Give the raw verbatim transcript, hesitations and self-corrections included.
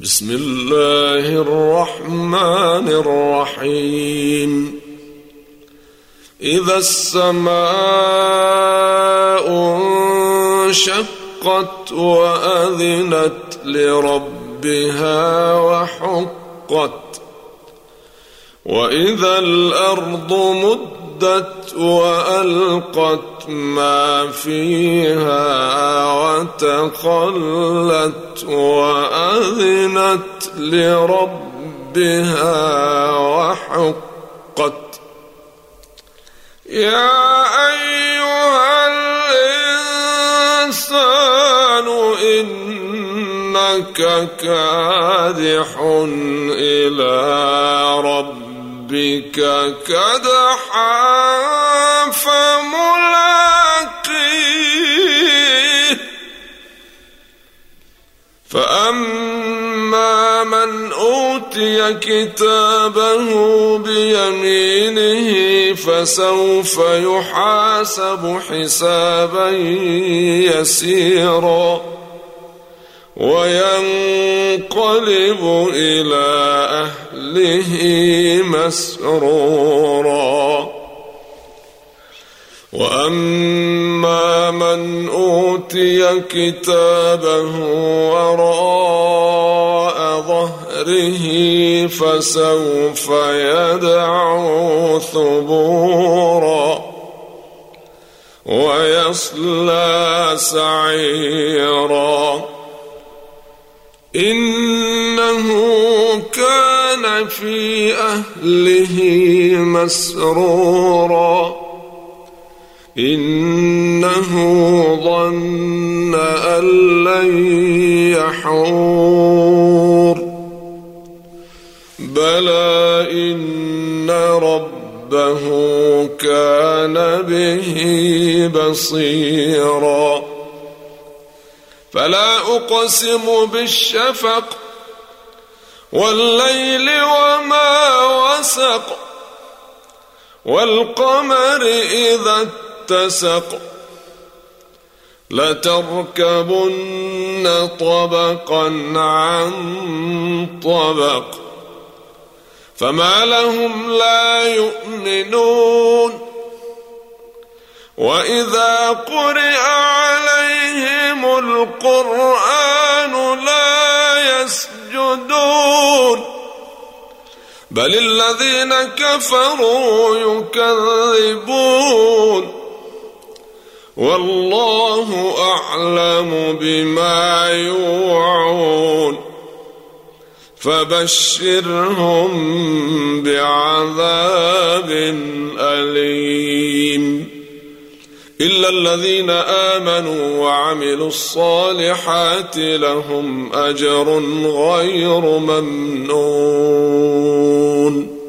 بسم الله الرحمن الرحيم إذا السماء انشقت وأذنت لربها وحقت وإذا الأرض مدت وألقت ما فيها وتخلت وأذنت لربها وحقت يا أيها الإنسان إنك كادح إلى ربك كدحا فملاقيه فأما من أوتي كتابه بيمينه فسوف يحاسب حسابا يسيرا وينقلب إلى أهله مسرورا وأما من أوتي كتابه وراء ظهره فسوف يدعو ثبورا ويصلى سعيرا إنه كان في أهله مسرورا إنه ظن أن لن يحور بلى إن ربه كان به بصيرا فلا أقسم بالشفق والليل وما وسق والقمر إذا اتسق لتركبن طبقا عن طبق فما لهم لا يؤمنون وإذا قرئ عليهم القرآن لا يسجدون بل الذين كفروا يكذبون والله أعلم بما يوعون فبشرهم بعذاب أليم إلا الذين آمنوا وعملوا الصالحات لهم أجر غير ممنون.